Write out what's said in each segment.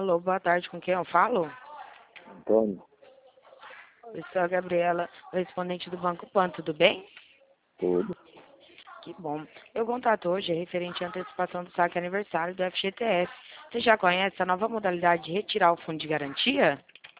Alô, boa tarde, com quem eu falo? Antônio, Eu sou a Gabriela, correspondente do Banco Pan, tudo bem? tudo. Que bom. Eu contato hoje referente à antecipação do saque aniversário do FGTS. Você já conhece a nova modalidade de retirar o fundo de garantia?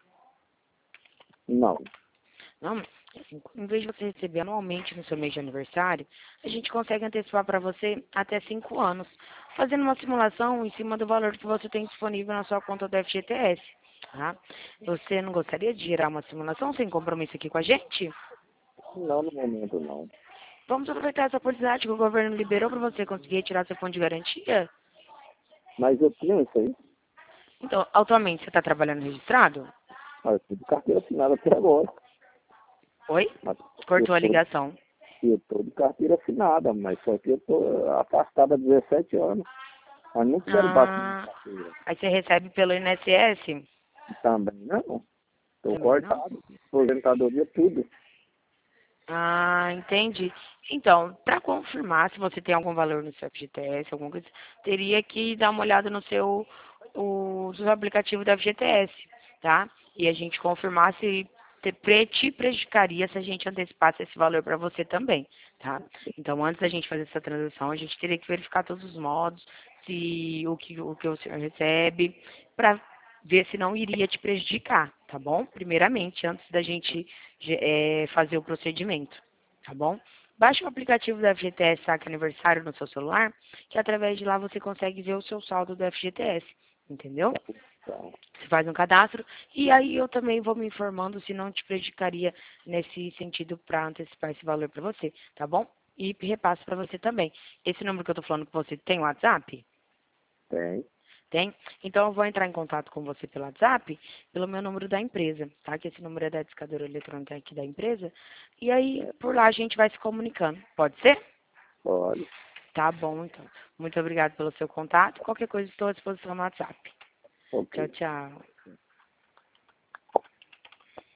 Não, Não, assim, em vez de você receber anualmente no seu mês de aniversário, a gente consegue antecipar para você até 5 anos, fazendo uma simulação em cima do valor que você tem disponível na sua conta do FGTS. Tá? Você não gostaria de gerar uma simulação sem compromisso aqui com a gente? não no momento não. Vamos aproveitar essa oportunidade que o governo liberou para você conseguir retirar seu fundo de garantia? Mas eu tenho isso aí, Então, atualmente você está trabalhando registrado? mas eu tô de carteira assinada até agora. Oi? Mas Cortou a ligação. eu tô de carteira assinada, mas só que eu tô afastado há 17 anos. Mas não quero bater de Ah, carteira. aí você recebe pelo INSS? Também não. Tô Também não? cortado. Aposentadoria, tudo. Ah, entendi. Então, para confirmar se você tem algum valor no seu FGTS, alguma coisa, teria que dar uma olhada no seu aplicativo da FGTS, tá? E a gente confirmar se te prejudicaria se a gente antecipasse esse valor para você também, tá? Então, antes da gente fazer essa transação, a gente teria que verificar todos os modos, se o que o senhor recebe, para ver se não iria te prejudicar, tá bom? Primeiramente, antes da gente fazer o procedimento, tá bom? Baixe o aplicativo do FGTS Saque Aniversário no seu celular, que através de lá você consegue ver o seu saldo do FGTS, entendeu? Então, Você faz um cadastro e aí eu também vou me informando se não te prejudicaria nesse sentido para antecipar esse valor para você, tá bom? E repasso para você também. Esse número que eu tô falando com você tem WhatsApp? tem. Tem? Então eu vou entrar em contato com você pelo WhatsApp, pelo meu número da empresa, tá? Que esse número é da discadora eletrônica aqui da empresa. E aí, por lá a gente vai se comunicando. Pode ser? Pode. Tá bom, então. Muito obrigada pelo seu contato. Qualquer coisa estou à disposição no WhatsApp. Ok. Tchau, tchau.